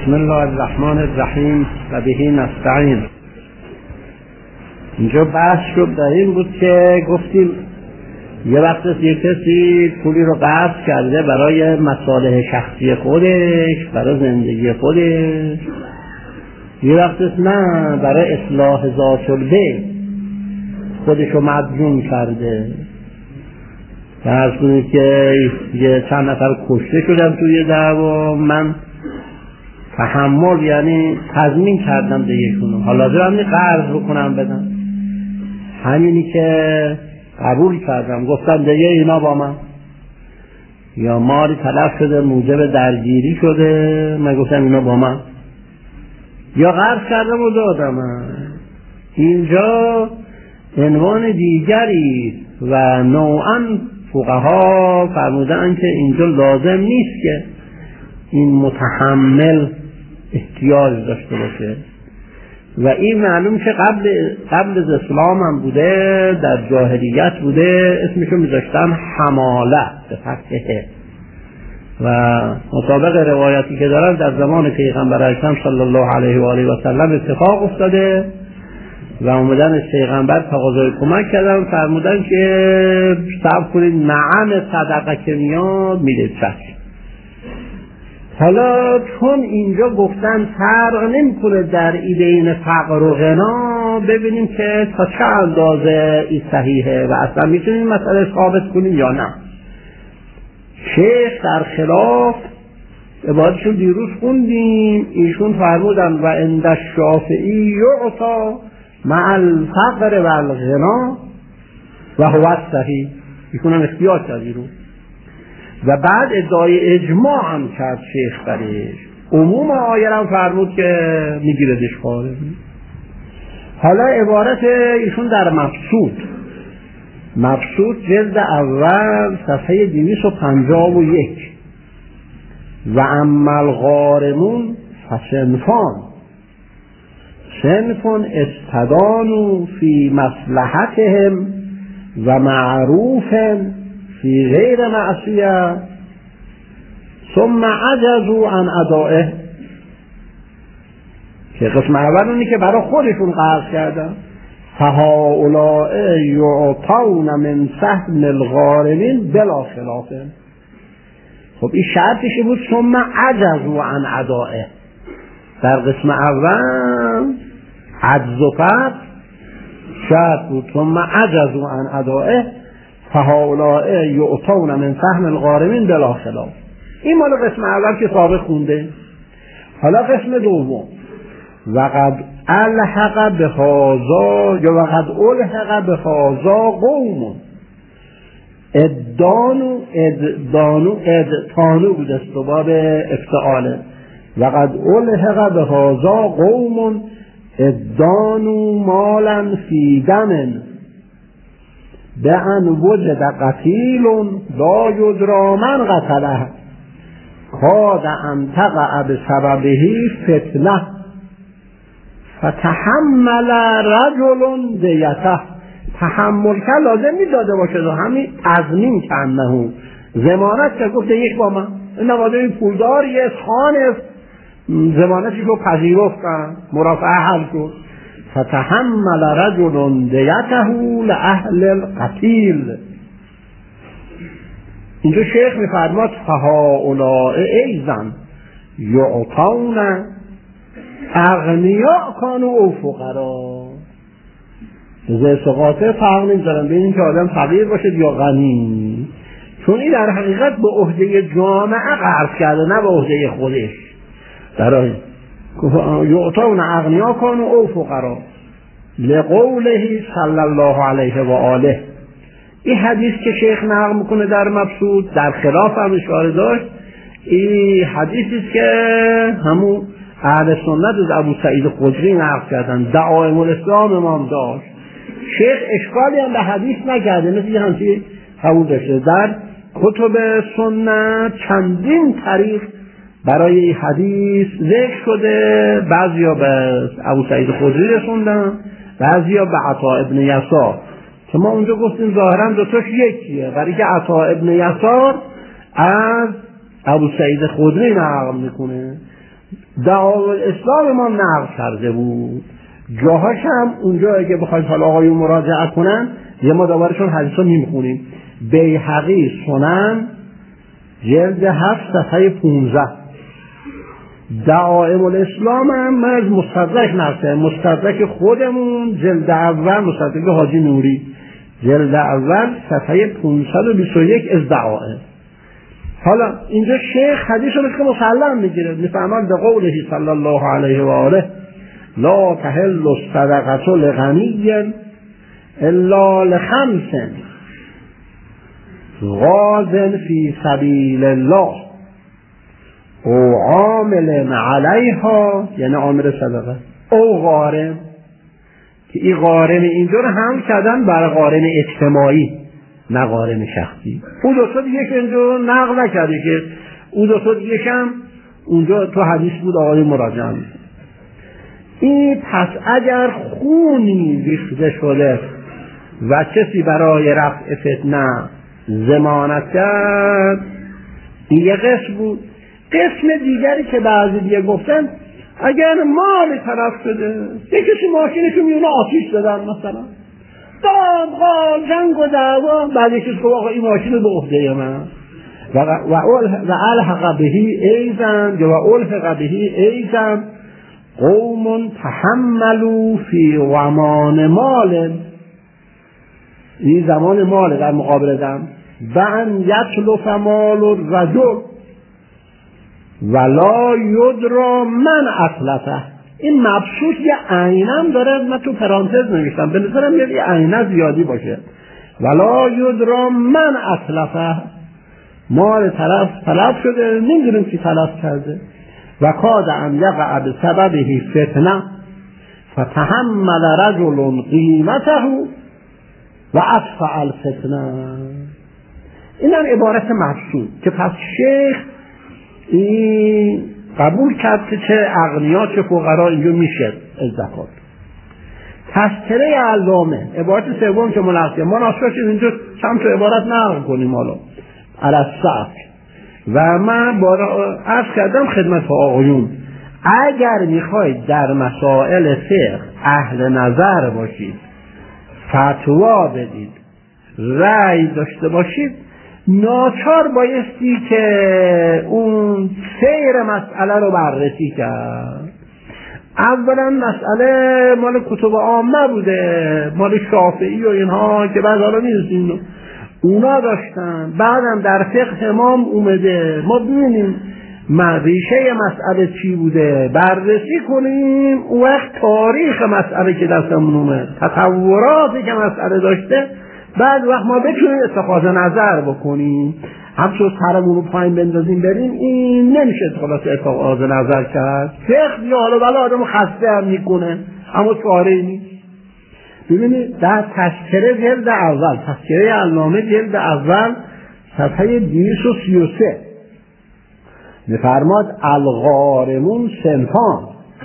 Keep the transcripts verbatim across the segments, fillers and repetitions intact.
بسم الله الرحمن الرحیم و به نستعین. اینجا بحث شد در این بود که گفتیم یه وقت یه کسی پولی رو قرض کرده برای مصالح شخصی خودش، برای زندگی خودش، یه وقت نه برای اصلاح ذات البین خودش رو مدیون کرده. فرض کنید که یه چند نفر کشته شدن توی دعوا، من تحمل یعنی تضمین کردم دیگهشون، حالا دارم قرض بکنم بدم، همینی که قبول کردم گفتم دیگه اینا با من، یا مالی تلف شده موجب درگیری شده من گفتم اینا با من، یا قرض کردم و دادم. اینجا عنوان دیگری و نوعا فقها فرمودن که اینجا لازم نیست که این متحمل احتیاج داشته باشه و این معلوم که قبل قبل از اسلام هم بوده، در جاهلیت بوده، اسمشو میذاشتن حماله به فتحه و مطابق روایتی که دارن در زمان پیغمبر اکرم صلی الله علیه و آله و سلم اتفاق افتاده و اومدن از پیغمبر تقاضای کمک کردن، فرمودن که صبر کنید نعم صدقه که میاد میده چشم. حالا چون اینجا گفتن فرق نمیکنه در بین فقر و غنا، ببینیم که تا چه اندازه این صحیحه و اصلا میتونیم مسئله ثابت کنیم یا نه. شیخ در خلاف عبادتشون دیروز خوندیم، ایشون فرمودن و عند الشافعی یعطا مع الفقر و الغنا و هو الصحیح، ایشون هم اختیار کرد دیروز و بعد ادعای اجماع هم کرد شیخ برش، عموم آیه هم فرمود که میگیردش خارج. حالا عبارت ایشون در مبسوط مبسوط جلد اول صفحه دویست و پنجاه و یک و اما الغارمون فصنفان صنف استدانوا فی مصلحتهم و معروف فی غیر معصیه ثم عجزوا عن ادائه، که قسم اول اونی که برای خودشون قرض کردن، فهؤلاء یعطون من سهم الغارمین بلا خلاف. خب این شرطش بود ثم عجزوا عن ادائه، در قسم اول عجز و فقر شرط بود، ثم عجزوا عن ادائه فهؤلاء یعطون من سهم الغارمین بلا خلاف. این مال قسم اول که سابق خونده. حالا قسم دوم وقد الحق بهذا یا وقد الحق بهذا قوم ادانو ادانو ادتانو بود استباب افتعاله، وقد الحق بهذا قوم ادانو مالا فی دم بأن وجد قتیل لا یدری من قتله کاد ان تقع بسببه فتنه فتحمل رجل دیته. تحمل که لازم میداده باشه و همین تضمین کنه ضمانت که گفته یک با من این نواده این پولدار یه خانه ضمانتش رو پذیرفتن، مرافعه حل شد. فتحمل رجل دیته لأهل القتیل. اینجا شیخ میفرماد فهؤلاء ایضا یعطون اغنیاء کانوا او فقرا. جزء سقاطه فرق نمیذارن بین این که آدم فقیر باشه یا غنی، چون این در حقیقت به عهده جامعه قرض کرده نه به عهده خودش. برای یعطون اغنیاء کانوا او فقرا لقوله صلی الله علیه و آله. این حدیث که شیخ نقل میکنه در مبسوط در خلاف هم اشاره داشت، این حدیثی است که همون اهل سنت از ابو سعید خدری نقل کردن، دعائم الاسلام امام داشت. شیخ اشکالی هم به حدیث نکرده، مثل یه همچی قبول داشته. در کتب سنت چندین طریق برای این حدیث ذکر شده، بعضیا به ابو سعید خدری رسوندن، بعضیا به عطا ابن یسار، که ما اونجا گفتیم ظاهرا دوتاش یکیه، برای که عطا ابن یسار از ابو سعید خدری نقل میکنه. دعاوی الاسلام ما نقل کرده بود. جاهاش هم اونجا اگه بخواید حالا آقایون مراجعه کنن یه ما دوبارشون حدیثا میخونیم. بیهقی سنن جلد هفت صفحه پونزده. دعائم الاسلام هم من از مستدرک نقل مستدرک خودمون جلد اول مستدرک حاجی نوری جلد اول صفحه پانصد و بیست و یک از دعائم. حالا اینجا شیخ حدیث رو که مسلم میگیره، میفهمن به قوله صلی الله علیه و آله لا تحل الصدقه لغنی الا لخمس غاز فی سبیل الله او عامل علیها، یعنی عامل صدقه، او غارم، که این غارم اینجا رو هم کردن برای غارم اجتماعی نه غارم شخصی. اون دوتا دیگه که اینجا نقل نکرده که اون دوتا دیگه کم اونجا تو حدیث بود آقای مراجعه میکنه. این پس اگر خونی ریخته شده و کسی برای رفع فتنه ضمانت کرد، این یه قسم بود. قسم دیگری که بعضی دیگه گفتن اگر مال طرف شده، یه کسی ماشینی که میونه آتیش دادن مثلا دام قال جنگ و دعوا، بعد یکی که آقا این ماشین به عهده من و و الحق بهی ایزن و الحق بهی ایزن قوم تحملوا فی ومان مال، این زمان مال در مقابل دم بان یتلف مال الرجل ولا یدرا من اطلفه. این مبسوط یه عینم داره، من تو پرانتز نوشتم به نظرم یه عینه زیادی باشه. ولا یدرا من اطلفه، مال طرف تلف شده نمیدونیم کی تلف کرده. و کاد ان یقع بسببه فتنه فتحمل رجل قیمته و اطفع الفتنه. این هم عبارت مبسوط که پس شیخ این قبول کرد که چه اغنیا چه فقرا اینجا میشه از زکات. تذکره علامه عبارت سوم که ملحظه ما ناسخه شد اینجا چند تا عبارت نقل کنیم حالا الاسف. و من بارا عرض کردم خدمت آقایون اگر میخواید در مسائل فقه اهل نظر باشید، فتوا بدید، رأی داشته باشید، ناچار بایستی که اون سیر مسئله رو بررسی کرد. اولا مسئله مال کتب عامه بوده، مال شافعی و اینها که بعد حالا نیستیم اونا داشتن، بعدم در فقه امام اومده، ما ببینیم ریشه مسئله چی بوده بررسی کنیم، اون وقت تاریخ مسئله که دستمون اومد، تطوراتی که مسئله داشته، بعد وقت ما بتونیم اتخاذ نظر بکنیم. همچون سرمون رو پایین بندازیم بریم این نمیشه خلاص اتخاذ نظر کرد. فقه یا حالا ولی آدم خسته هم میکنه اما چاره نیست. ببینید در تذکره جلد اول، تذکره علامه جلد اول صفحه دویست و سی و سه میفرماد الغارمون صنفان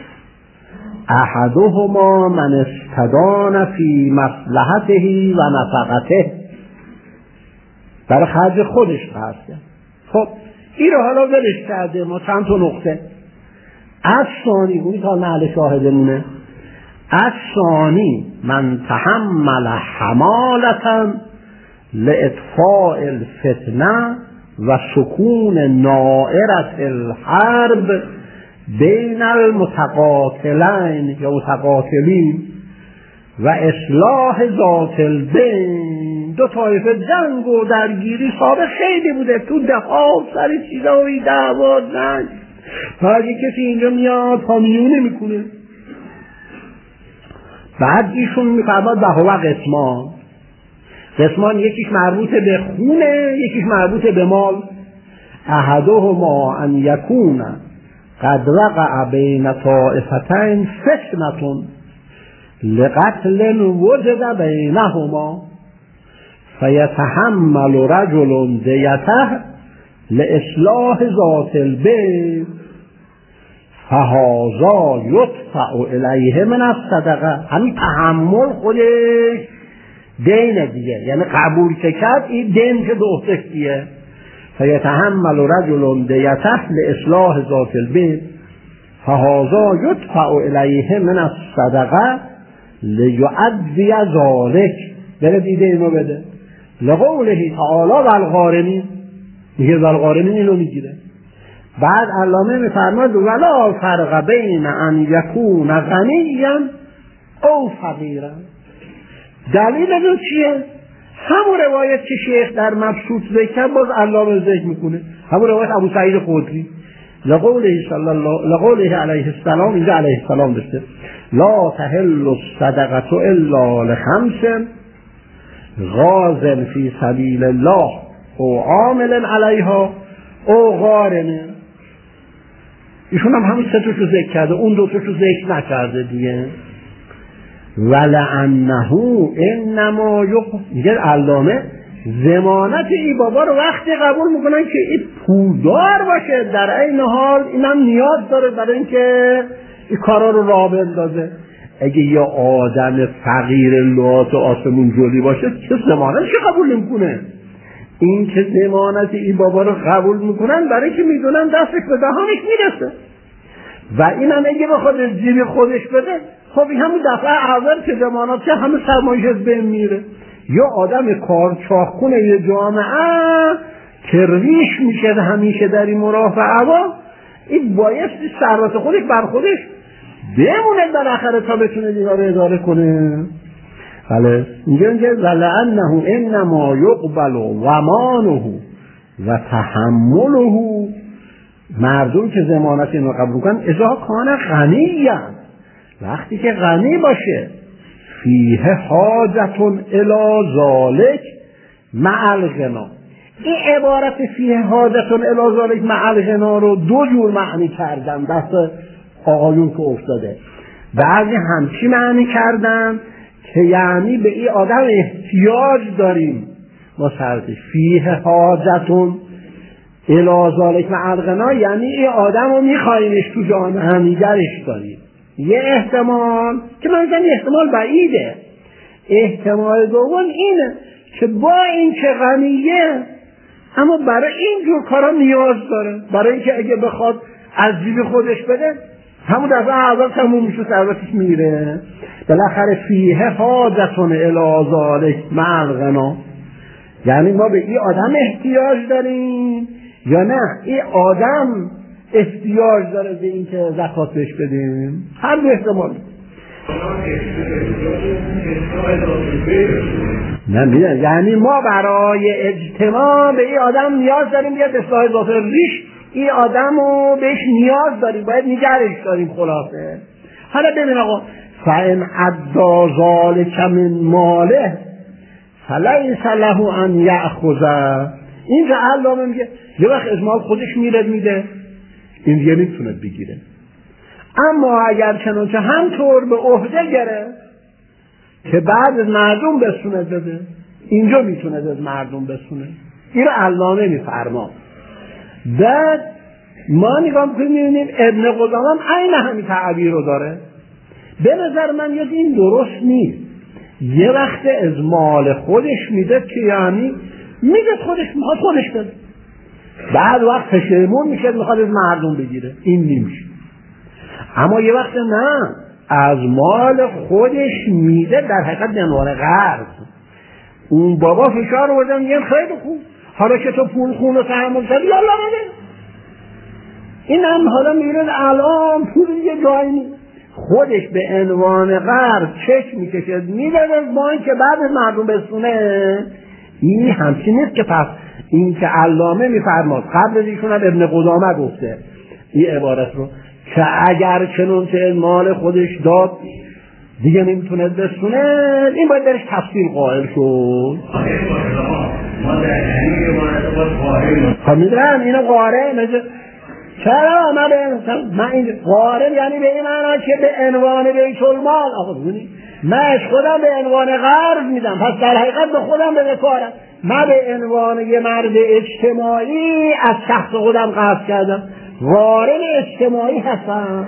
احدهما من استدان فی مصلحته و نفقته، برای خرج خودش خرج کرد. خب این رو حالا ولش کرده، ما چند تا نقطه از ثانی اونی تا محل شاهدمونه. از ثانی من تحمل حمالتا لاطفاء الفتنه و سکون نائرة الحرب بین المتقاتلین یا متقاتلین و اصلاح ذات البین. دو طایفه جنگ و درگیری سابق خیلی بوده، تو دهات سر چیزایی دعوا جنگ، بعد کسی اینجا میاد پامیونه میکنه. بعد ایشون میفرماد به هوا قسمان، قسمان یکیش مربوط به خونه یکیش مربوط به مال. احدهما ان یکون قد وقع بین طائفتین فتنة لقتل وجد بینهما فیتحمل رجل دیته لاصلاح ذات البین فهذا یدفع الیه من الصدقه. همین تحمل خودش دین دیگه، یعنی قبول که کرد این دین که دوستش دیگه. فیتحمل رجل دیته لاصلاح ذات البین فهذا یدفع الیه من الصدقه لیعدی ذلک. بره دیده اینو بده. لقوله تعالی والغارمین، میگه والغارمین اینو میگیره. بعد علامه میفرماد ولا فرق بین ان یکون غنیا او فقیرا. دلیل این چیه؟ همون روایت که شیخ در مبسوط ذکر باز علامه ذکر میکنه، همون روایت ابو سعید خدری. لقوله صلی الله لقوله علیه السلام، اینجا علیه السلام داشته لا تحل الصدقه الا لخمس غازن فی سبیل الله او عامل علیها او غارم. ایشون هم همین سه تاشو ذکر کرده، اون دو تاشو ذکر نکرده دیگه. ولعنه انما یق میگه علامه ضمانت ای بابا رو وقتی قبول میکنن که این پولدار باشه، در عین حال اینم نیاز داره برای اینکه این کارا رو راه بندازه. اگه یه آدم فقیر لات آسمون جلی باشه چه ضمانتی قبول نمیکنه؟ این که ضمانت ای بابا رو قبول میکنن برای که میدونن دستش به دهانش میرسه و اینم اگه بخواد از جیب خودش بده، خب این همون دفعه اول که ضمانت که همه سرمایه‌اش از بین میره. یا آدم کارچاخونه یه جامعه که ریش میشه همیشه در این مرافعه با، این بایستی ثروت خودش بر خودش بمونه بالاخره تا بتونه اینا رو اداره کنه. بله اینجا اینجا ولعنه انما یقبل ضمانه و تحمله. مردم که ضمانت اینو قبول کنن اذا کان غنیا، وقتی که غنی باشه، فیه حاجت الی ذلک مع الغنا. این عبارت فیه حاجت الی ذلک مع الغنا رو دو جور معنی کردن دست آقایون که افتاده. بعضی همچی معنی کردن که یعنی به این آدم احتیاج داریم ما سرده فیه حاجت الی ذلک مع الغنا، یعنی این آدم رو میخواییمش تو جامعه نگرش داریم. یه احتمال که من زن احتمال بعیده. احتمال دوم اینه که با این که غنیه اما برای این جور کارا نیاز داره، برای اینکه اگه بخواد از جیب خودش بده همون دفعه اول تموم میشه، ثروتش میره. بالاخره فیه حاجت الی ذلک مع الغنا، یعنی ما به این آدم احتیاج داریم یا نه این آدم احتیاج داره به این که زکات بهش بدیم. هر دو احتمال. نه میدن یعنی ما برای اجتماع به این آدم نیاز داریم، بیاد اصلاح اضافه ریش این آدم رو بهش نیاز داریم، باید نگرش داریم. خلاصه حالا ببین آقا فان عدا ذلک من ماله فلیس له ان یأخذ. اینجا علامه میگه یه وقت از مال خودش میره میده، این دیگه نمیتونه بگیره. اما اگر چنانچه همطور به عهده گره که بعد از مردم بسونه بده، اینجا میتونه از مردم بسونه. این رو علامه میفرما. بعد ما نگاه میکنیم ابن قدامه هم عین همین تعبیر رو داره. به نظر من یاد این درست نیست. یه وقت از مال خودش میده که یعنی میده خودش میخواد خودش بده، بعد وقت پشیمون میشه میخواد از مردم بگیره، این نمیشه. اما یه وقت نه، از مال خودش میده در حقیقت به عنوان قرض. اون بابا فشار آوردن میگن خیلی خوب، حالا که تو پول خون رو تحمل کردی یالا بده. این هم حالا میبینید الان پول یه جایی نیست، خودش به عنوان قرض چک میکشه میده از بانک که بعد از مردم بسونه. این همچین نیست که پس این که علامه میفرماد قبل از ایشون هم ابن قدامه گفته این عبارت رو که اگر چنانچه مال خودش داد دیگه نمیتونه بسونه، این باید درش تفصیل قائل شد. خب میدونم اینو قاره مثل چرا من به من این قاره یعنی به این معنی که به عنوان بیت المال آقا ببینید من خودم به عنوان قرض میدم، پس در حقیقت به خودم به کارم. من به عنوان یه مرد اجتماعی از شخص خودم قرض کردم، قاره اجتماعی هستم.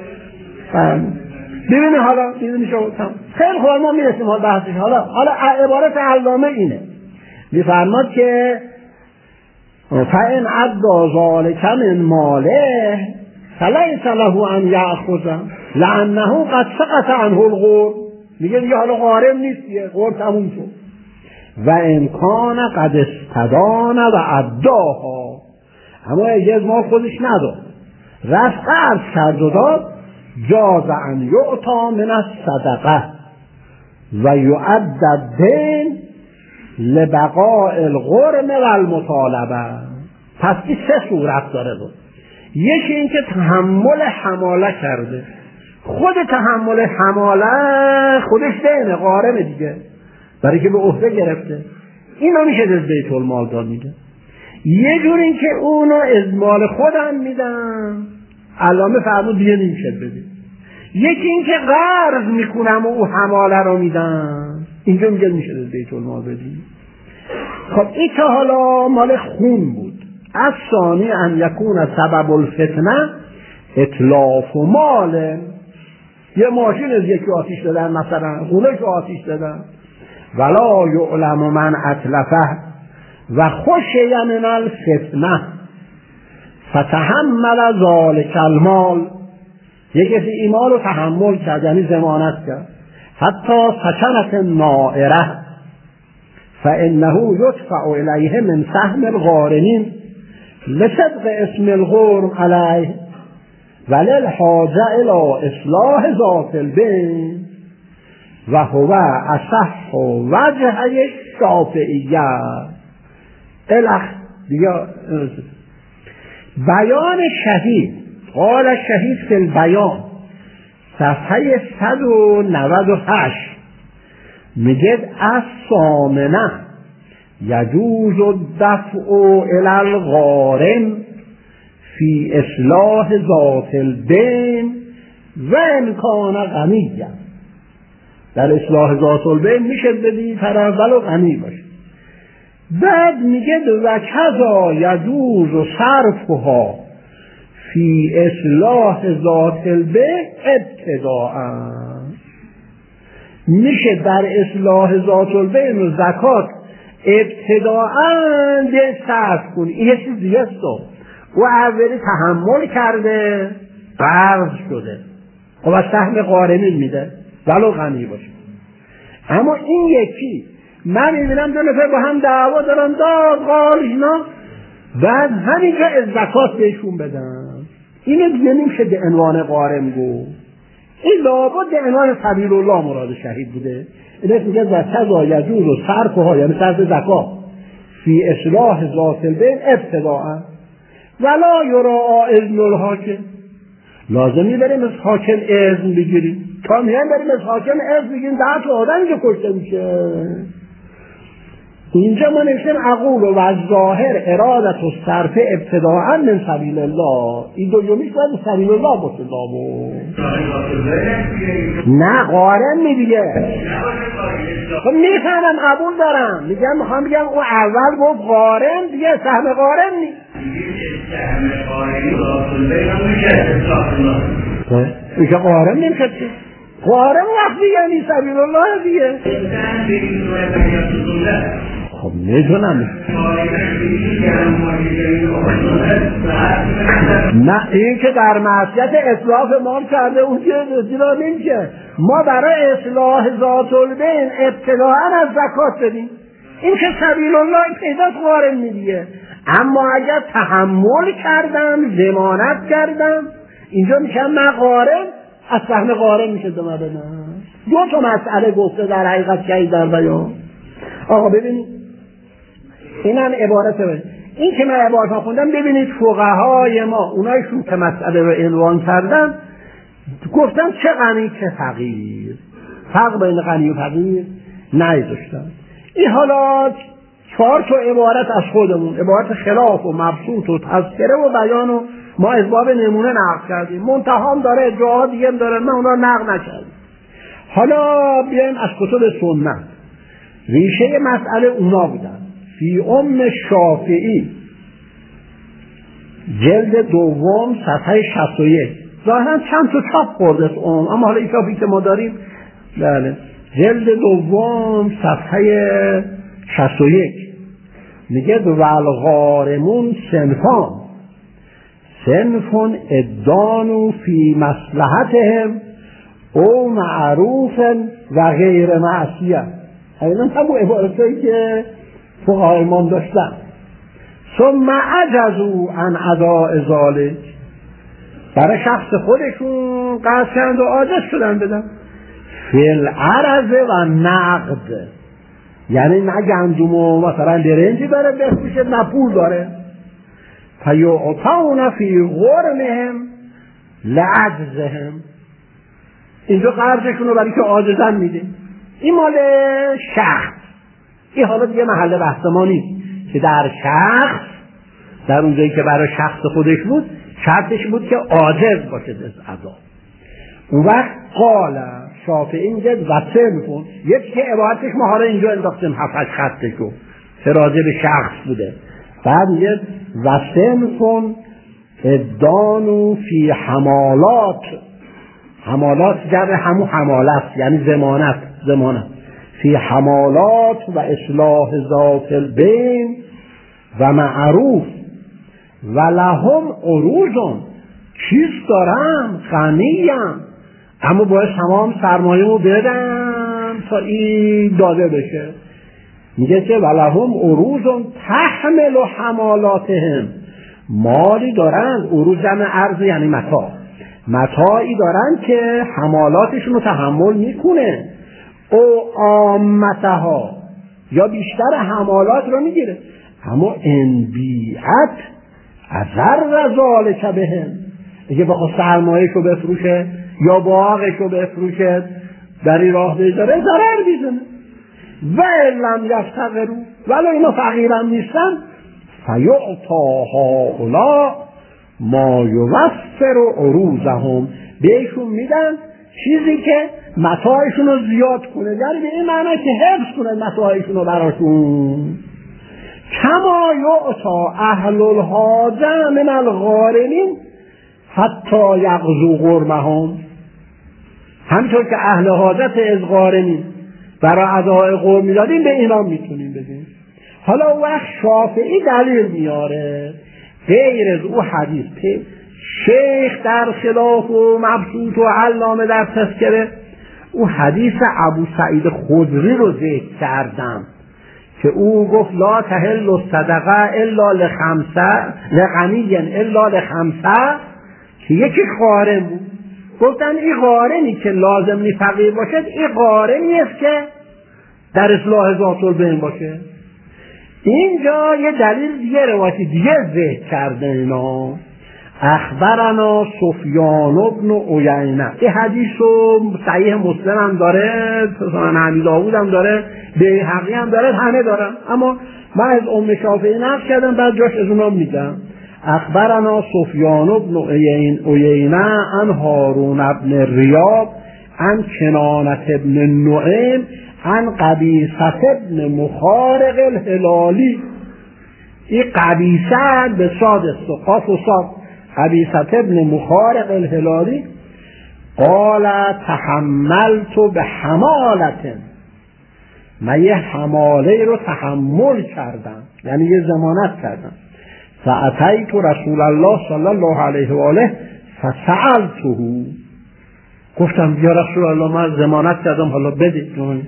ببینید حالا ببینید شما خیلی خوب ما میرسیم حال بحثش. حالا حالا عبارت علامه اینه، میفرماد که فإن عدا ذلک من ماله فلیس له ان یأخذ لانه قد سقط عنه الغور. میگه دیگه حالا غارم نیست، دیگه غور تموم شد. و امکان قد استدان و اداها، اما اگه ما خودش نداد رفت قرض کرد و داد، جاز ان یعطا من الصدقه و یعد الدین لبقاء الغرم و المطالبه. پس این سه صورت داره بود. یکی این که تحمل حماله کرده، خود تحمل حماله خودش دینه، غارمه دیگه، برای که به عهده گرفته، اینو میشه از بیت المال داد میده. یه جور این که اونو از مال خودم میدم، علامه فرمود دیگه نمیشه بده. یکی این که قرض میکنم و او حماله رو میدم، اینجا میگه میشه از بیت المال بدیم. خب این که حالا مال خون بود. از ثانی ان یکون سبب الفتنه اتلاف و مال، یه ماشین از یکی آتیش دادن، مثلا خونه که آتیش دادن، ولا یعلم من اتلفه و خشی من الفتنه فتحمل ذلک المال، یک کسی ایمان رو تحمل کرد، یعنی ضمانت کرد، حتی سکنت نائره فانه یدفع الیه من سهم الغارمین لصدق اسم الغرم علیه وللحاجه الی اصلاح ذات البین و هو اصح وجه الشافعیه. الاخ دیگه بیان شهید، قال شهید فی البیان صفحه صد و نود و هشت میگه از ثامنه یجوز الدفع الی الغارم فی اصلاح ذات البین و امکان غنیه. در اصلاح ذات البین میشه بدی طرف ولو غنی باشه. بعد میگه و کذا یجوز صرفها فی اصلاح ذات البین ابتداء، میشه در اصلاح ذات البین و زکات ابتداء به صرف کنی. این یه چیز دیگه است. او اولی تحمل کرده، قرض شده، خب از سهم غارمین میده ولو غنی باشه. اما این یکی من میبینم دو نفر با هم دعوا دارن، داد قال اینا، بعد همینجا از زکات بهشون بدن، اینو دیگه نمیشه به عنوان غارم گو. این لابد به عنوان سبیل الله مراد شهید بوده. این میگه و کذا یجوز و صرفها، یعنی صرف زکات فی اصلاح ذات البین ابتداء ولا یرا اذن الحاکم. لازمی بریم از حاکم اذن بگیریم، تا میان بریم از حاکم اذن بگیریم ده تا آدم که کشته میشه. اینجا ما نوشتیم اقول و ظاهر ارادت و صرف ابتداء من سبیل الله، این دومیش باید سبیل الله باشه. دامو نه غارم می دیگه. خب میفهمم قبول دارم، میگم میخوام بگم او اول گفت غارم، دیگه سهم غارم نیست. سهم غارم میشه غارم نمیشه. غارم وقتی یعنی سبیل الله دیگه. خب میدونم نه این که در معصیت اصلاح مال کرده اون که زیرا نمیشه. ما برای اصلاح ذات البین ابتداء از زکات بدیم، این که سبیل الله پیداست غارم میدیه. اما اگر تحمل کردم، ضمانت کردم، اینجا میشم من غارم، از سهم غارم میشه دمه بدم. دو تا مسئله گفته در حقیقت که در بیان. آقا ببینید اینم عبارت ببینید. این که من عبارت ها خوندم، ببینید فقهای ما اونایشون که مسئله رو عنوان کردن گفتن چه غنی چه فقیر، فرق بین غنی و فقیر نگذاشتن. این حالا چهار تا عبارت از خودمون، عبارت خلاف و مبسوط و تذکره و بیان و ما از باب نمونه نقل کردیم، منتهام داره، جاها دیگه هم داره، من اونا نقل نکردیم. حالا بیایم از کتب سنت، ریشه مسئله اونا بودن. فی ام شافعی جلد دوم صفحه شصت و یک، ظاهرا چند تا چاپ خورده است ام، اما حالا این چاپی که ما داریم بله جلد دوم صفحه شصت و یک میگه والغارمون صنفان صنف ادانوا فی مصلحتهم او معروف و غیر معصیه. این همون عبارتایی که فقهای امام داشتن. ثم عجزوا عن اداء ذلک، برای شخص خودشون قصد کردند و عاجز شدن بدن. فی العرض و نقد، یعنی نه گندم و مثلا برنجی داره بفروشه نه پول داره. فیعطون فی غرمهم لعجزهم، اینجا قرضشون رو برای که عاجزن میده. این مال شخص. این حالا دیگه محل بحث ما نیست که در شخص، در اونجایی که برای شخص خودش بود شرطش بود که عاجز باشه از عذاب. اون وقت قال شافعی اینجا وصل میکن، یکی که عبارتش ما حالا اینجا انداختیم هفتش خطشو که راجع به شخص بوده. بعد میگه وصل میکن ادانو فی حمالات، حمالات جمع همون حمالت یعنی ضمانت، ضمانت فی حمالات و اصلاح ذات البین و معروف و لهم عروض، چیز دارم غنیم اما باید تمام سرمایه رو بدم تا این داده بشه. میگه که و لهم عروض تحمل حمالاتهم، مالی دارن، عروض جمع ارز یعنی متاع، متاعی دارن که حمالاتشون رو تحمل میکنه. او عامتها یا بیشتر حمالات رو میگیره، اما انبیعت اثر و ذالک بهم، اگه بخواد سرمایه رو بفروشه یا باغش رو بفروشه در این راه بذاره ضرر میزنه. و لم یفتقروا، ولو اینا فقیرم نیستن، فیعطا هؤلاء ما یوفر عروضهم، بهشون میدن چیزی که متاعشون رو زیاد کنه، یعنی به این معنی که حفظ کنه متاعشون رو براشون. کما یعطا اهل الحاجه من الغارمین حتی یغزو غرمهم، همینطور که اهل حاجت از غارمین برای ادای غرم میدادیم به اینا میتونیم بدیم. حالا وقت شافعی دلیل میاره غیر از او حدیث که شیخ در خلاف و مبسوط و علامه در تذکره او حدیث ابو سعید خدری رو ذکر کردم که او گفت لا تحل الصدقه الا لخمسه لغنی الا لخمسه، که یکی غارم بود. گفتن این غارمی که لازم نی فقیر باشد، این غارمی است که در اصلاح ذات البین باشه. اینجا یه دلیل دیگه روایتی دیگه ذکر کرده اینا. اخبرنا سفیان بن عیینه، این حدیث رو صحیح مسلم هم داره، سنن ابی داوود هم داره، بیهقی هم داره، همه دارن، اما من از ام شافعی نقل کردم بعد جاش از اونا میگم. اخبرنا سفیان بن عیینه عن هارون بن ریاب عن کنانة بن نعیم عن قبیصة بن مخارق الهلالی. این قبیصه به صاد است و قاف و صاد، قبیصة بن مخارق الهلالی قال تحملت به حمالة، من یه حماله رو تحمل کردم یعنی یه ضمانت کردم. فاتیت رسول الله صلی الله علیه و آله فسألته، گفتم یا رسول الله من ضمانت کردم حالا بده.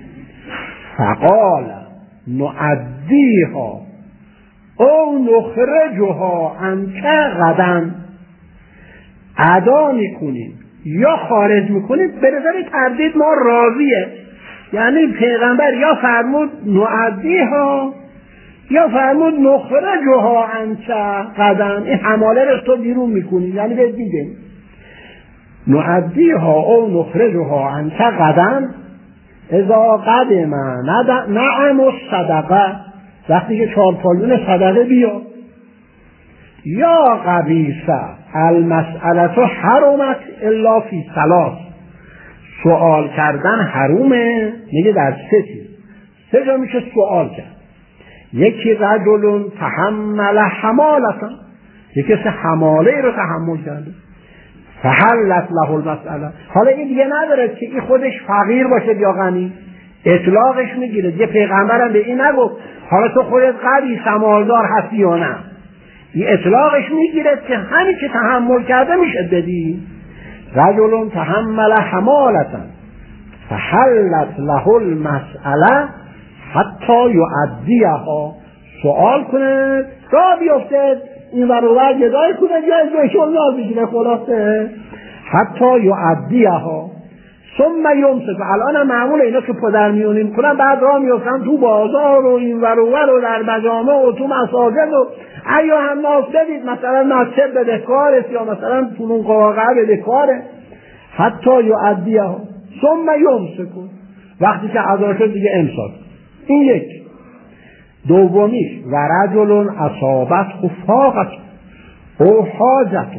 فقال نعدیها او نخرجها عنک غدا، ادا میکنیم یا خارج میکنیم، به نظر تردید ما راضیه. یعنی پیغمبر یا فرمود نعدیها یا فرمود نخرجها عنک غدا، این حماله رو تو بیرون میکنی، یعنی بهت میگه نعدیها او نخرجها عنک غدا اذا قدم نعم الصدقه، وقتی که چهار پایون صدقه بیا. یا قبیصه المسئله حرمت الا فی ثلاث، سوال کردن حرومه میگه در سه چیز، سه جا میشه سوال کرد. یکی رجل تحمل حمالتا، یکی سه حماله رو تحمل کرده، فحلت له المسئله. حالا این دیگه نداره که این خودش فقیر باشه یا غنی، اطلاقش میگیره. یه پیغمبرم به این نگفت حالا تو خودت قوی سمالدار هستی یا نه، این اطلاقش میگیره که همین که تحمل کرده میشه بدی. رجل تحمل حمالتا فحلت له المسئله حتی یعدیها، سوال کنه راه بیفته این ور و ور گدای کنه یا ازش الله بگیره خلاصه حتی یعدیها ثم یمسک. الان هم معموله اینا که پدر میونیم کنن بعد راه میفتن تو بازار و این ور و ور و در مجامع و تو مساجد و ایا هم ناس بدید مثلا مسجد بدهکاره یا مثلا فنون قواقع بدهکاره حتی یعدیها ثم یمسک، وقتی که عذر شد دیگه امساک. این یک. دومیش و رجل اصابت خفاقت او حاجتون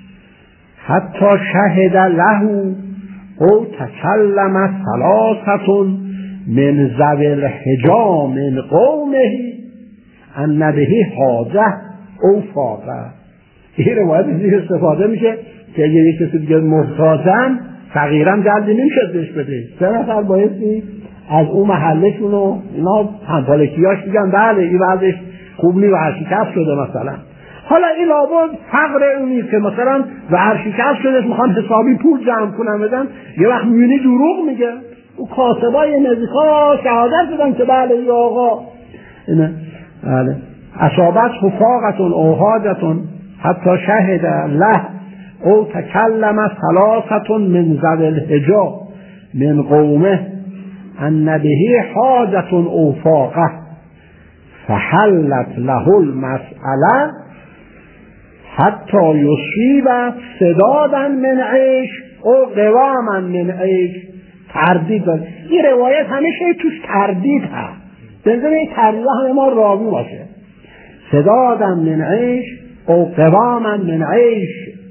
حتی شهد له او تکلم ثلاثتون من ذوی الحجا من قومه ان به حاجه او فاقه. این روایت دیگه استفاده میشه که اگه یک کسی دیگه محتاجن فقیرم جلدی نمیشه بهش بده، سه نفر بایستی از اون محلشون و اینا همپالکیاش میگن بله این بعدش خوب نی و هرشکست شده مثلا. حالا این لابد فقر اونی که مثلا و هرشکست شده میخوان حسابی پول جمع کنن بدن، یه وقت میبینی دروغ میگه. او کاسبای نزدیکا شهادت بدن که بله ای آقا اینه بله اصابت خفاقتون او حاجتون حتی شهد له او تکلم ثلاثتون من ذوی الحجا من قومه ان به حاجة او فاقه فحلت له المسئله حتی یصیب سدادا من عیش او قواما من عیش. تردید داره. این روایت همیشه توش تردید هست، بنظر این تردید همه ما راوی باشه. سدادا من عیش او قواما من عیش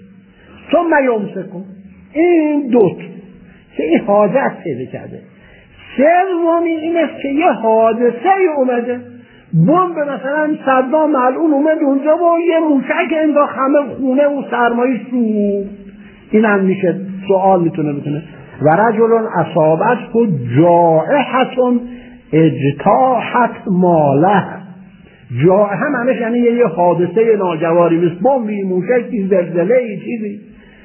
ثم یمسکون. این دوت که این حاجت پیدا کرده. سومی این است که یه حادثه اومده، بمب مثلا صدام ملعون اومد اونجا و یه موشک انداخت همه خونه و سرمایه سوخت. این هم میشه سوال میتونه بکنه. و رجل اصابت کو جائحة اجتاحت ماله. جائحه معنیش یعنی یه حادثه ناگواری مثل بمبی، موشکی، زلزله، چیزی.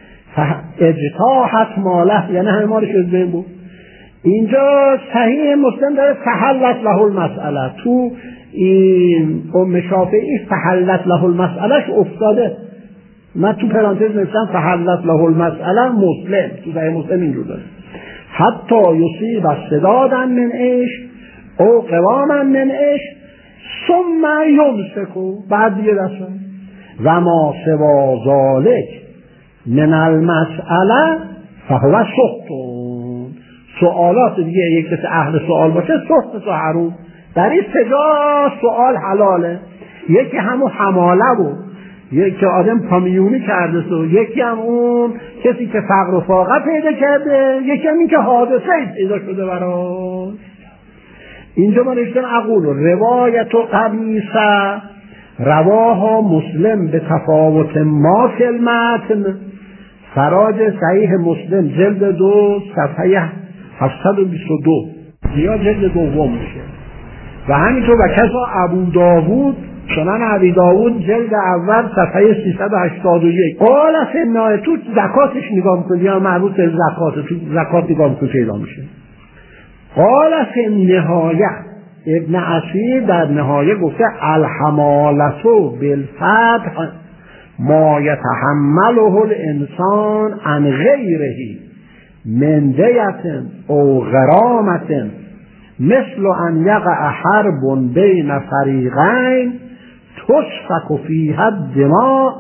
اجتاحت ماله یعنی همه مالش از بین بود. اینجا صحیح مسلم داره فحلت له المسئله، تو این ام شافعی فحلت له المسئلهش افتاده، من تو پرانتز نوشتم فحلت له المسئله مسلم، تو صحیح مسلم اینجور داره حتی یصیب سدادا من عیش او قواما من عیش ثم یمسکو. بعد دیگه دستم و ما سوا ذالک من المسئله فهو سختون. سوالات دیگه یک کسی اهل سوال باشه سخت و حروم. در این سجا سوال حلاله. یکی همون حماله بود، یکی آدم پامیونی کرده سو، یکی هم اون کسی که فقر و فاقه پیدا کرده، یکی هم این که حادثه پیدا شده براش. اینجا ما نشتن اقول روایت و قبیسه رواها مسلم به تفاوت ما فی المتن. فراج صحیح مسلم جلد دو صفحه هفتصد و بیست و دو یا جلد دوم میشه. و همینطور و کسا ابو داوود سنن ابی داوود جلد اول صفحه سیصد و هشتاد و یک. قال سنای تو زکاتش نگاه میکنی یا مربوط به زکات، تو زکات نگاه میکنی پیدا میشه. قال فی نهایه ابن عصیر در نهایه گفته الحمالتو بالفتح ما یتحمله الانسان عن غیره من دیت او غرامت مثل ان یقع حرب بین فریقین تسفک فیها الدماء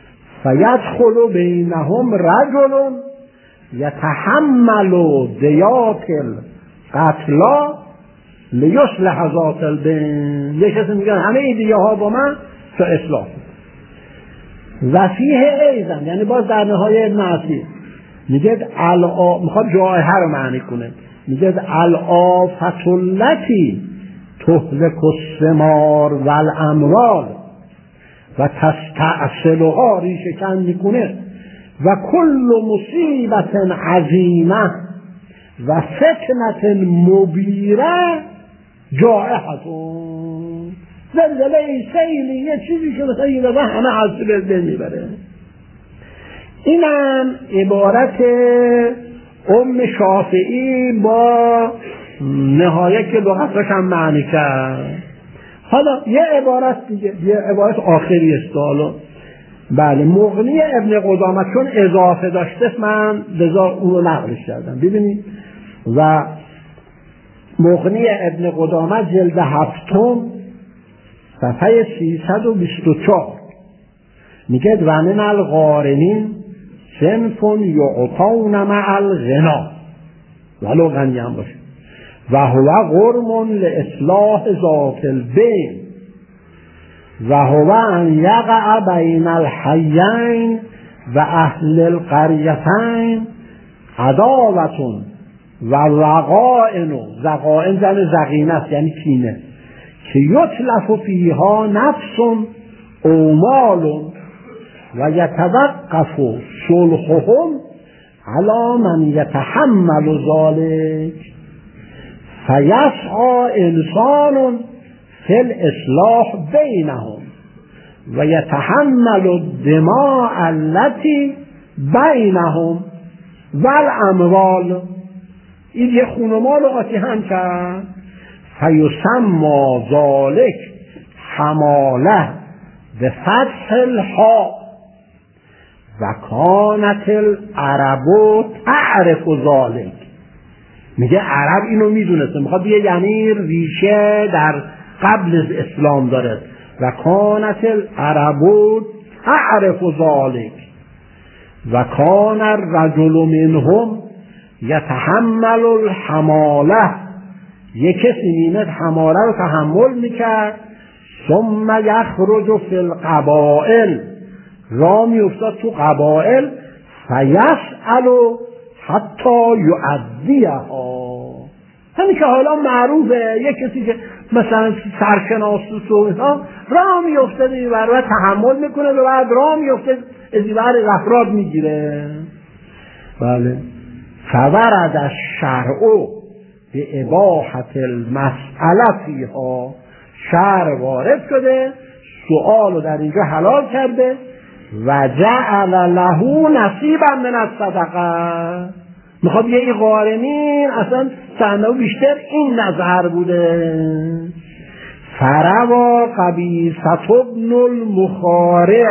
فیدخل بینهم رجل یتحمل دیات القتلا لیصلح ذات البین. یه کسی میگن همه این دیگه ها با من تا اصلاح. و فیه ایزن یعنی باز در نهایه ابن عصیر میگه الآ میخواد جایحه رو معنی کنه، میگه الآفت التی تهلک الثمار و الاموال و تستأصلها ریشه کن میکنه و کل مصیبت عظیمه و فتنت مبیره جائحتون. زلزله سیلی یه چیزی که مثلا یه دفعه همه حسی به دل میبره. اینم عبارت ام شافعی با نهایت که لغتش هم معنی کرد. حالا یه عبارت دیگه، یه عبارت آخری است حالا. بله، مغنی ابن قدامه چون اضافه داشته من لذا اون رو نقلش کردم. ببینید و مغنی ابن قدامه جلد هفتم صفحه سیصد و بیست و چهار میگه و من الغارمین صنف یعطون مع الغنا، ولو غنی هم باشه، و هو غرم لاصلاح ذات البین و هو ان یقع بین الحیین و اهل القریتین عداوة و رقائن. رقائن زن زقینه است یعنی کینه، که یتلف فیها نفس او مال و یتوقف صلحهم علی من یتحمل ذلک فیسعی انسان فی الاصلاح بینهم و یتحمل الدماء التي بینهم و الاموال. این یه خون و مال آتی هم کرد. فیسمى ذلک حماله به فتح الحاء و کانت العرب تعرف ذلک. میگه عرب اینو میدونسته، میخواد بگه یعنی ریشه در قبل از اسلام داره. و کانت العرب تعرف ذلک و کان الرجل منهم یتحمل الحماله. یک کسی میمد حماله رو تحمل میکرد. ثم یخرج فی القبائل، را میافتاد تو قبائل. فیسأل حتی یؤدیها. همین که حالا معروفه، یک کسی که مثلا سرشناس و اینا را میافتاد اینور و تحمل میکنه و بعد را میافتاد از اینور افراد میگیره. بله. فورد الشرع به اباحت المسئله فیها. شرع وارد شده، سؤال رو در اینجا حلال کرده. و جعل له نصیبا من الصدقه. میخواد یه غارمین اصلا صحنه بیشتر این نظر بوده. فروا قبیصة ابن المخارق.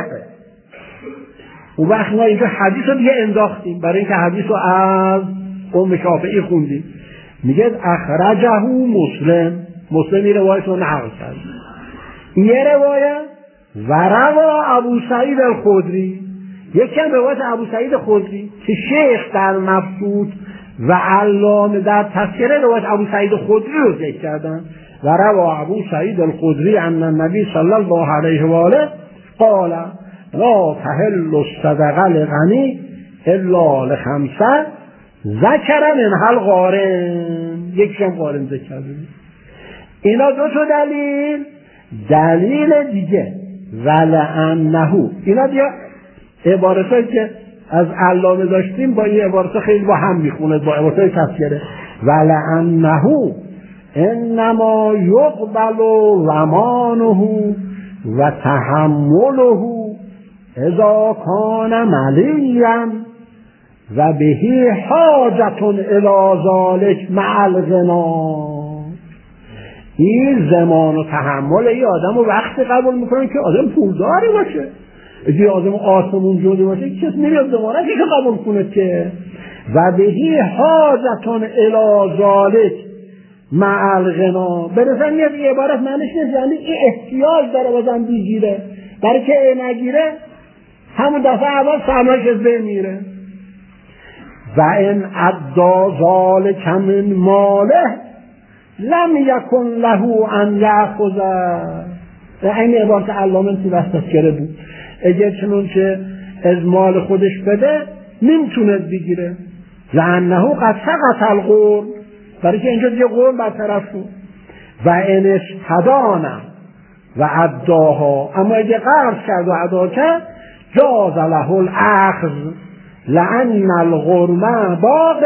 اون وقت ما اینجا حدیث رو دیگه انداختیم برای اینکه حدیث رو از ام شافعی خوندیم. میگه اخرجه مسلم، مسلمی روایت رو نقل کرد. یه روایت و روا ابو سعید الخدری، یکی هم روایت ابو سعید خدری که شیخ در مبسوط و علامه در تذکره روایت ابو سعید خدری رو ذکر کردن. و روا ابو سعید الخدری ان النبی صلی الله علیه و آله قال لا تحل الصدقه لغنی الا لخمسه ذکر منها الغارم. یکی هم غارم ذکر کرده. اینا دو تا دلیل. دلیل دیگه ولعنه، اینا دیگه عبارتایی که از علامه داشتیم با این عبارت خیلی با هم میخونه، با عبارتای تذکره. ولعنه انما یقبل رمانه و تحمله اذا کان ملیا و بهی حاجت الی ذلک مع الغنا. این زمان و تحمل این آدم رو وقتی قبول میکنن که آدم پولداری باشه. اگه آدم آسمون جوری باشه کسی نمیاد زمانه که قبول کنه که. و بهی حاجت الی ذلک مع الغنا. برسن یه عبارت معنیش نیست یعنی این احتیاج داره بازم بگیره، برای که نگیره همون دفعه اول سرمایش از بین میره. و ان ادى ذلک من ماله لم یکن له ان یأخذ. این عبارت علامه تو تذکره بود. اگر چنون که از مال خودش بده نمیتونه بگیره. لانه قد سقط القرب، برای که اینجا دیگه قرب برطرف شد. و ان استدان و اداها، اما اگه قرض کرد و ادا کرد جاز له الاخذ لان الغرم باق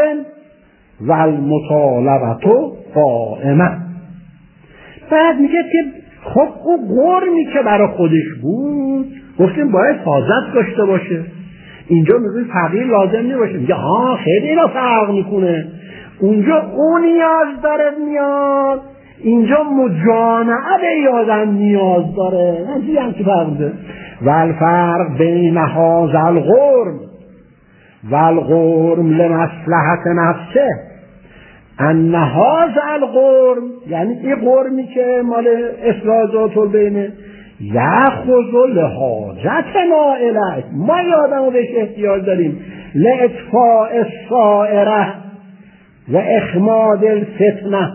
و المطالبه قائمه. بعد میگه که خب او قرمی که برای خودش بود گفتیم باید حاجت داشته باشه. اینجا میگوی فقیر لازم نباشه، میگه ها خیلی اینا فرق میکنه. اونجا اون نیاز داره میاد، اینجا مجامعه به یادم نیاز داره. نجی هم که فرمده والفرق بین هذا القرم والقرم لمصلحت نفسه ان هذا القرم، یعنی این قرمی که مال اصلاح ذات البینه یأخذ لحاجتنا الیه، ما یه آدم رو بهش احتیاج داریم لاطفاء السائره و اخماد الفتنه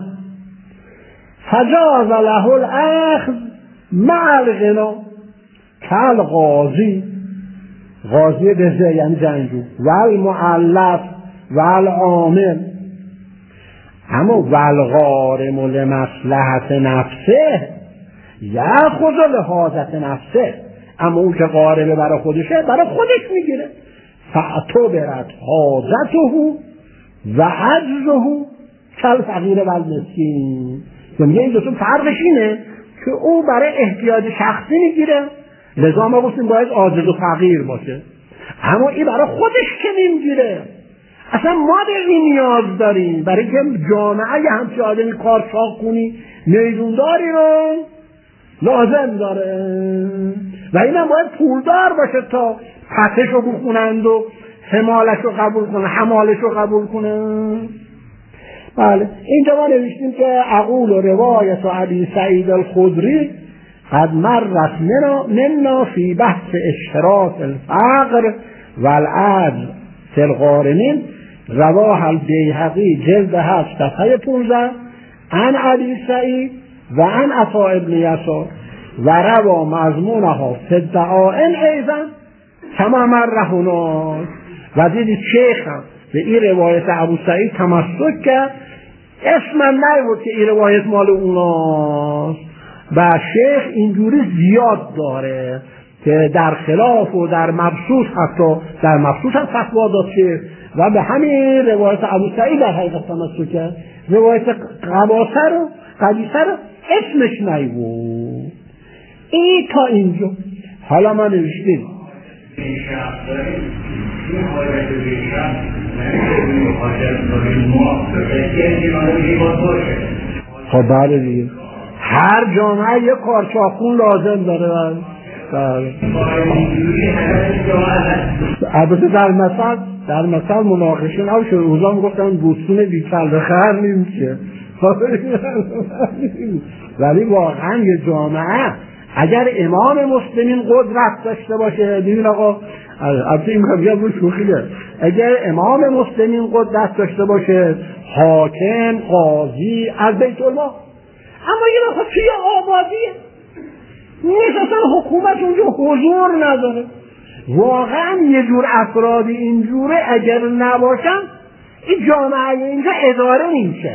فجاز له الاخذ مع الغنا کالغازی، غازی بزه یعنی جنگجو، والمعلف والعامل. اما والغارم لمصلحت نفسه یأخذ لحاجت نفسه، اما اون که غارمه برای خودشه برای خودش میگیره. فاعتبرت حاجته و عجزه کالفقیر والمسکین. میگه این دوتون فرقش اینه که او برای احتیاج شخصی میگیره، لذا ما گفتیم باید عاجز و فقیر باشه، اما این برای خودش که نمیگیره. اصلا ما به این نیاز داریم برای که جامعه یه همچه آدمی کارچاق کنی میدونداری رو لازم داره و این هم باید پولدار باشه تا پسش رو بخونند و حمالش رو قبول کنه، حمالش رو قبول کنه. بله اینجا ما نوشتیم که اقول و روایت و ابی سعید الخدری قد مرت منا فی بحث اشتراط الفقر والعجز فی الغارمین رواه البیهقی جلد هفت صفحه پانزده عن ابی سعید و عن عطاء ابن یسار و روا مضمونها فی الدعائن ایضا کما مر هناک. و دیدید شیخ هم به این روایت ابو سعید تمسک کرد، اسمم نبود که این روایت مال اوناست و شیخ اینجوری زیاد داره که در خلاف و در مبسوط، حتی در مبسوط هم فتوا داد شیخ و به همین روایت ابو سعید در حقیقت تمسک کرد. روایت قباسه رو قبیسه رو اسمش نبود. این تا اینجا. حالا ما نوشتیم این حاجت بیشتر نمیشه حاجت داریم ما خب بله دیگه هر جامعه یک کارچاخون لازم داره. بله البته در مثل در مثل مناقشه نباشه، روزا میگفتن بوستون بیچل بخر نمیشه، ولی واقعا یه جامعه اگر امام مسلمین قدرت داشته باشه، ببین آقا البته این میگم رو شوخیه، اگر امام مسلمین قدرت داشته باشه حاکم قاضی از بیت المال، اما یه وقت توی آبادیه نیست، اصلا حکومت اونجا حضور نداره. واقعا یه جور افرادی اینجوره اگر نباشن این جامعه اینجا اداره نمیشه.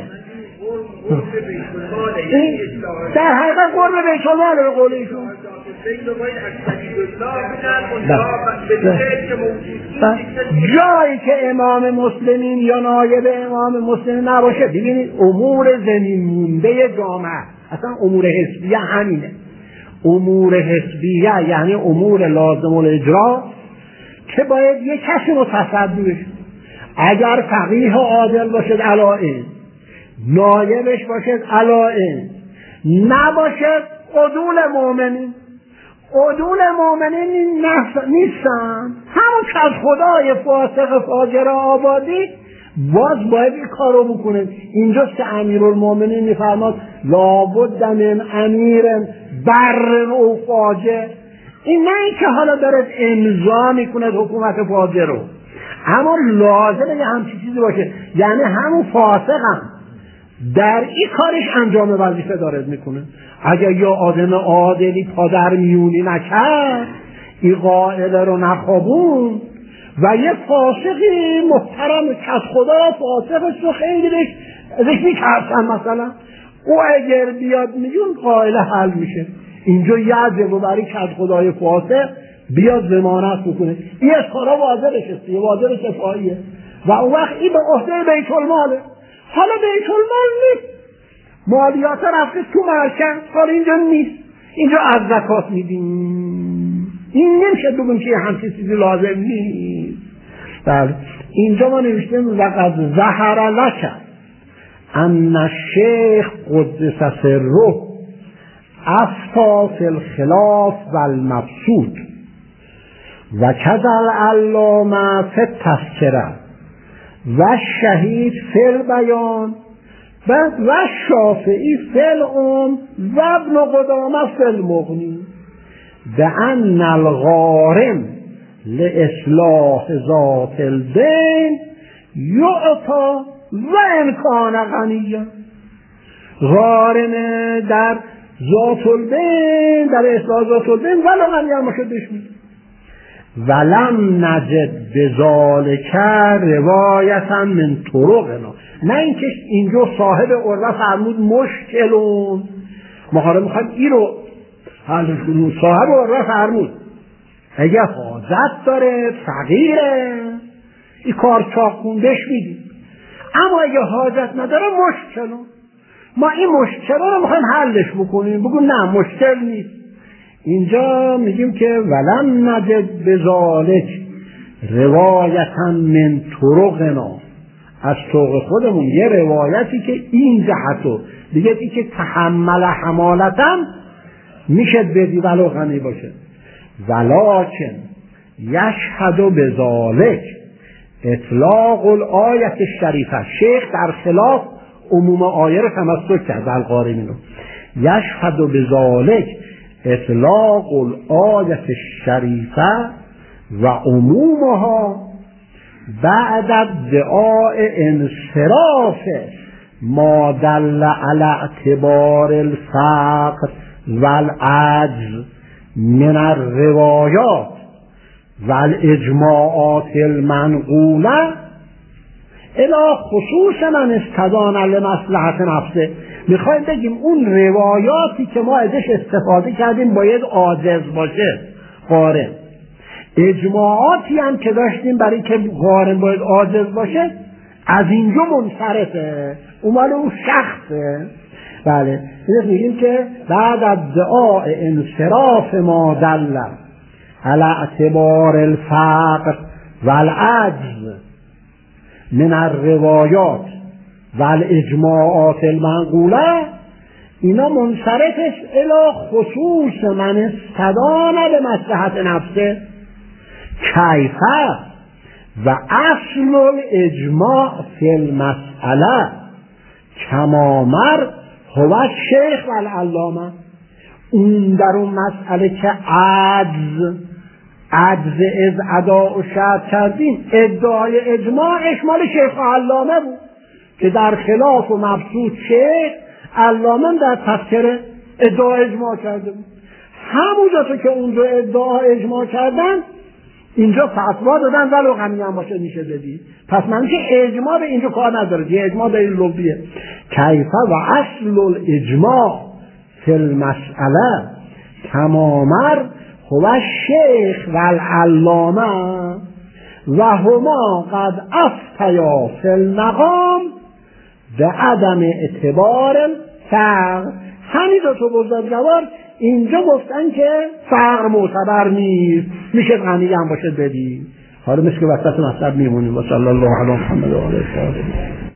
در حقیقت قرب بیت المال به قول ایشون جایی که امام مسلمین یا نایب امام مسلمین نباشه. ببینید امور زمین مونده جامعه اصلا امور حزبیه همینه. امور حزبیه یعنی امور لازم الاجرا که باید یک کسی متصدی بشه. اگر فقیه عادل باشد علائم، نایبش باشد علائم، نباشد عدول مؤمنین. عدول مؤمنین نیستن، همون که از خدای فاسق فاجر آبادی باز باید این کارو بکنه. اینجاست که امیرالمؤمنین میفرماد لابد من امیر بر او فاجر. این نه این که حالا دارد امضا میکنه حکومت فاجر رو، اما لازمه یه همچی چیزی باشه، یعنی همون فاسق هم در این کارش انجام وظیفه دارد میکنه. اگر یا آدم عادلی پادر میونی نکرد، این قائله رو نخوابون و یه فاسقی محترم که از خدا فاسقش رو خیلی بهش ازش میترسن مثلا، او اگر بیاد میگون قائله حل میشه. اینجا یعجب و برای که از خدای فاسق بیاد ضمانت بکنه. این از کارا واضح شسته، واضح شفاییه و اون وقت این به عهده بیت الماله. حالا بیت المال نیست، مالیات رفته تو مرکز، حالا اینجا نیست. اینجا از زکات میدیم، این نمیشه بگیم که همچین چیزی لازم نیست. بله اینجا ما نوشتیم لقد ظهر لک ان الشیخ قدس سره افتى فی الخلاف و المبسوط و کذا العلامه فی التذکره و شهید فی البیان بعد و شافعی فی الام و ابن قدامه فی المغنی بأن الغارم لاصلاح ذات الدین یعطی و ان کان غنیا. غارم در ذات الدین، در اصلاح ذات الدین ولو غنی هم باشه بهش میده. ولم نجد بذالک روایتا من طرقنا، نه اینکه اینجا صاحب عرف فرمود مشکلون، ما حالا میخوایم این رو حالش کنیم. صاحب عرف فرمود اگه حاجت داره فقیره این کار چاقون بهش میدیم، اما اگه حاجت نداره مشکلون، ما این مشکل رو میخوایم حلش بکنیم، بگو نه مشکل نیست. اینجا میگیم که ولم نجد بذالک روایتا من طرقنا، از طرق خودمون یه روایتی که این جهتو دیگه ای که تحمل حمالتم میشه بدی ولو غنی باشه. ولکن یشهد بذالک اطلاق الآیت الشریفه، شیخ در خلاف عموم آیه رو تمسک کرد القارمین رو. یشهد بذالک اطلاق الآیت الشریفه و عمومها بعد ادعاء انصراف ما دل علی اعتبار الفقر والعجز من الروایات والاجماعات المنقوله الی خصوص من استدان لمصلحت نفسه. میخوایم بگیم اون روایاتی که ما ازش استفاده کردیم باید عاجز باشه قارن، اجماعاتی هم که داشتیم برای که قارن باید عاجز باشه از اینجا منصرفه، اون مال اون شخصه. بله میگیم که بعد از ادعاء انصراف ما دل علی اعتبار الفقر والعجز من الروایات والاجماعات المنقوله، اینا منصرفش الی خصوص من استدان لمصلحت نفسه کیفه و اصل الاجماع فی المسئله کما مر هو الشیخ و العلامه. اون در اون مسئله که عجز عجز از ادا و شرط کردیم ادعای اجماع اشمال شیخ و علامه بود که در خلاف و مبسوط شیخ، علامه در تذکره ادعا اجماع کرده بود. همونجا تو که اونجا ادعا اجماع کردن اینجا فتوا دادن ولو غنی هم باشه میشه بدی، پس من که اجماع به اینجا کار نداره، یه اجماع دلیل لغویه. کیفه و اصل الاجماع فی المسئله کما مر هو الشیخ و العلامه و هما قد افتیا فی المقام به عدم اعتبار فقر. همین دو تا بزرگوار اینجا گفتن که فقر معتبر نیست، میشه غنی هم باشه بدی. حالا مثل که وسط مطلب میمونیم. و صلی الله علی محمد و آله و صحبه.